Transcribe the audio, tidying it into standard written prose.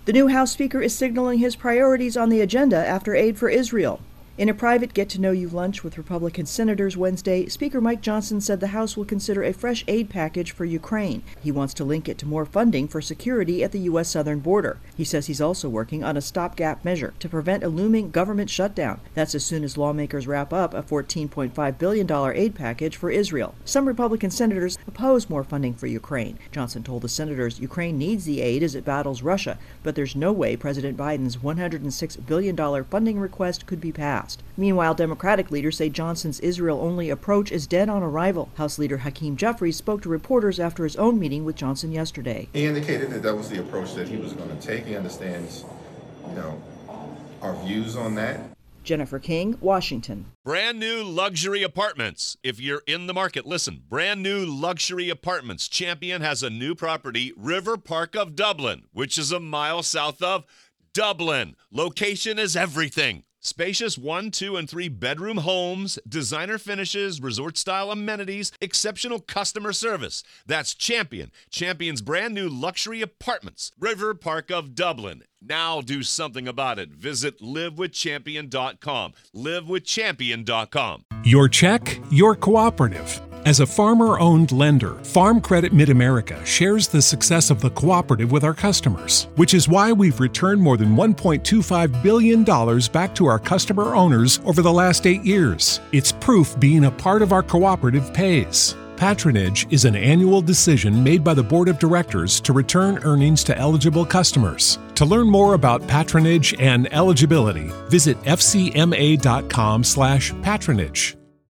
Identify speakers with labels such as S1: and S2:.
S1: The new House Speaker is signaling his priorities on the agenda after aid for Israel. In a private get-to-know-you lunch with Republican senators Wednesday, Speaker Mike Johnson said the House will consider a fresh aid package for Ukraine. He wants to link it to more funding for security at the U.S. southern border. He says he's also working on a stopgap measure to prevent a looming government shutdown. That's as soon as lawmakers wrap up a $14.5 billion aid package for Israel. Some Republican senators oppose more funding for Ukraine. Johnson told the senators Ukraine needs the aid as it battles Russia, but there's no way President Biden's $106 billion funding request could be passed. Meanwhile, Democratic leaders say Johnson's Israel-only approach is dead on arrival. House Leader Hakeem Jeffries spoke to reporters after his own meeting with Johnson yesterday.
S2: He indicated that was the approach that he was going to take. He understands, our views on that.
S1: Jennifer King, Washington.
S3: Brand new luxury apartments. If you're in the market, listen. Brand new luxury apartments. Champion has a new property, River Park of Dublin, which is a mile south of Dublin. Location is everything. Spacious 1, 2, and 3 bedroom homes, designer finishes, resort-style amenities, exceptional customer service. That's Champion. Champion's brand new luxury apartments. River Park of Dublin. Now do something about it. Visit livewithchampion.com. Livewithchampion.com.
S4: Your check, your cooperative. As a farmer-owned lender, Farm Credit Mid-America shares the success of the cooperative with our customers, which is why we've returned more than $1.25 billion back to our customer owners over the last 8 years. It's proof being a part of our cooperative pays. Patronage is an annual decision made by the Board of Directors to return earnings to eligible customers. To learn more about patronage and eligibility, visit fcma.com/patronage.